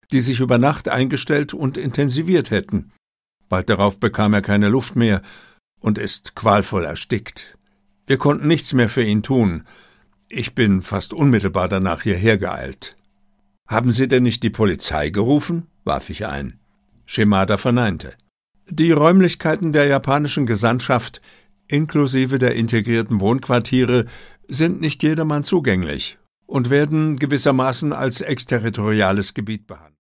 die sich über Nacht eingestellt und intensiviert hätten. Bald darauf bekam er keine Luft mehr und ist qualvoll erstickt. Wir konnten nichts mehr für ihn tun. Ich bin fast unmittelbar danach hierher geeilt. »Haben Sie denn nicht die Polizei gerufen?« warf ich ein. Shimada verneinte. Die Räumlichkeiten der japanischen Gesandtschaft, inklusive der integrierten Wohnquartiere, sind nicht jedermann zugänglich und werden gewissermaßen als exterritoriales Gebiet behandelt.